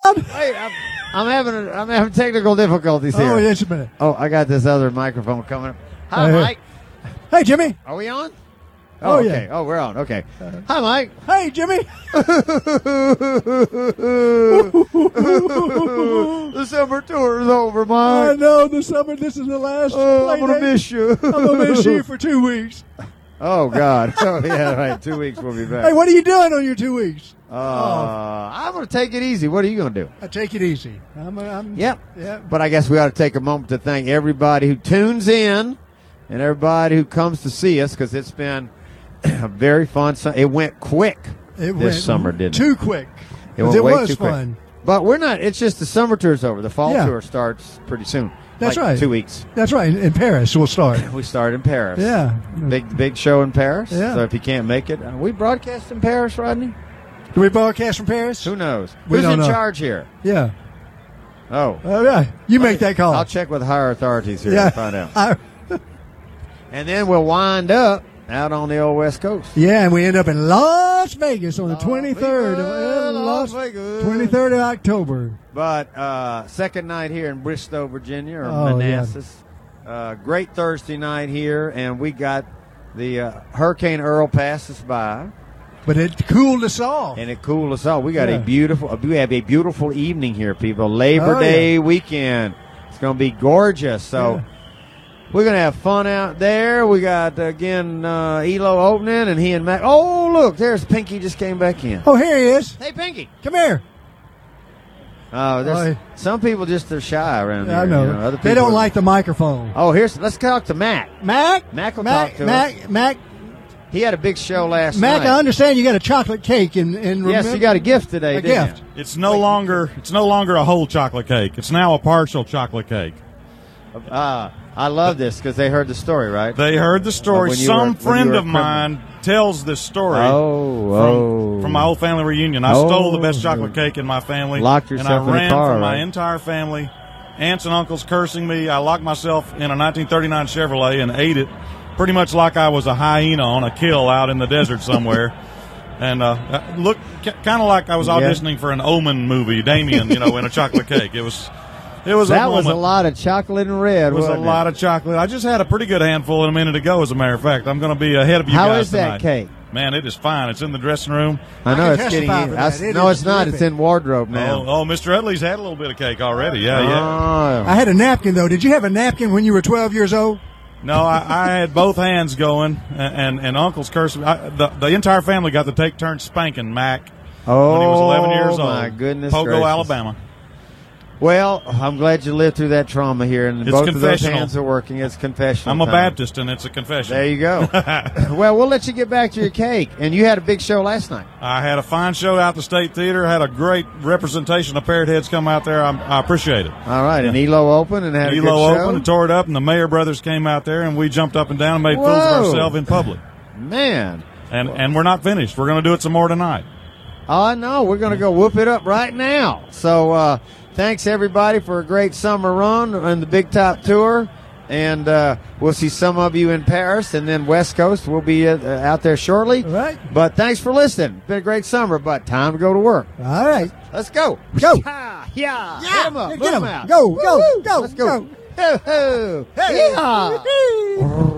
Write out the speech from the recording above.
Hey, I'm having technical difficulties here. Oh, yes, a minute. Oh, I got this other microphone coming up. Hi, Mike. Hey, Jimmy. Are we on? Oh, yeah. Okay. Oh, we're on. Okay. Hi, Mike. Hey, Jimmy. The summer tour is over, I Mike. know the summer. This is the last. Oh, I'm play gonna date. miss you. I'm gonna miss you for 2 weeks. Oh God. Oh yeah. Right. 2 weeks we'll be back. Hey, what are you doing on your 2 weeks? I'm gonna take it easy. What are you gonna do? I take it easy. Yep. Yeah. But I guess we ought to take a moment to thank everybody who tunes in and everybody who comes to see us because it's been a very fun. It went quick this summer, didn't it? Too quick. It went It way was too quick. fun. But we're not. It's just the summer tour's over. The fall Yeah. tour starts pretty soon. That's like right. 2 weeks. That's right. In Paris, we'll start. We start in Paris. Yeah. Big show in Paris. Yeah. So if you can't make it, we broadcast in Paris, Rodney. Do we broadcast from Paris? Who knows? We Who's don't in know. charge here? Yeah. Oh, Yeah. You make that call. I'll check with higher authorities here Yeah. and find out. And then we'll wind up out on the old West Coast. Yeah, and we end up in Las Vegas on the 23rd Las Vegas. 23rd of October. But second night here in Bristow, Virginia, or Oh, yeah. Manassas. Great Thursday night here, and we got the Hurricane Earl passed us by, But it cooled us off. and it cooled us off. We got Yeah. we have a beautiful evening here, people. Labor Oh, Day weekend. It's going to be gorgeous. So. Yeah. We're going to have fun out there. We got, again, Elo opening, and he and Mac. Oh, look, there's Pinky just came back in. Oh, here he is. Hey, Pinky. Come here. Oh, some people just are shy around here. I know. You know. Other They people don't are- like the microphone. Oh, let's talk to Mac. Mac? Mac will talk to us. Mac, He had a big show last Mac, night. I understand you got a chocolate cake in Yes, you got a gift today, a didn't gift. It's no longer a whole chocolate cake. It's now a partial chocolate cake. you? I love this because they heard the story, right? They heard the story. When you Some were- friend when you of were mine tells this story from my old family reunion. I stole the best chocolate cake in my family. Locked and yourself I in a ran car, from my right? entire family, aunts and uncles cursing me. I locked myself in a 1939 Chevrolet and ate it pretty much like I was a hyena on a kill out in the desert somewhere. And looked kind of like I was auditioning for an Omen movie, Damien, in a chocolate cake. It was That a was moment. a lot of chocolate and red, It was a wasn't lot of chocolate. I just had a pretty good handful a minute ago, as a matter of fact. I'm going to be ahead of you How guys is that tonight. cake? Man, it is fine. It's in the dressing room. I know I it's can getting testify in. for that. It No, is it's not. terrific. It's in wardrobe now. Oh, Mr. Utley's had a little bit of cake already. Yeah. Oh. I had a napkin, though. Did you have a napkin when you were 12 years old? No, I had both hands going, and Uncle's cursing. The entire family got to take turns spanking Mac when he was 11 years old. My goodness Pogo, gracious. Alabama. Well, I'm glad you lived through that trauma here, and It's both of those confessional. hands are working. It's confessional. I'm a time. Baptist, and it's a confession. There you go. Well, we'll let you get back to your cake. And you had a big show last night. I had a fine show out at the State Theater. Had a great representation of Parrot Heads come out there. I appreciate it. All right, and Elo opened and had a good Elo show. opened and tore it up, and the Mayer brothers came out there, and we jumped up and down and made fools Whoa. of ourselves in public. Man. And we're not finished. We're going to do it some more tonight. Oh, no, we're going to go whoop it up right now. So thanks, everybody, for a great summer run on the Big Top Tour. And we'll see some of you in Paris, and then West Coast. We'll be out there shortly. All right. But thanks for listening. It's been a great summer, but time to go to work. All right. Let's go. Go. Yeah. Hit 'em up. Get Move 'em 'em. out. Go, go, Woo-hoo. go, Let's go. go. Ho, ho. Hey. Yeah.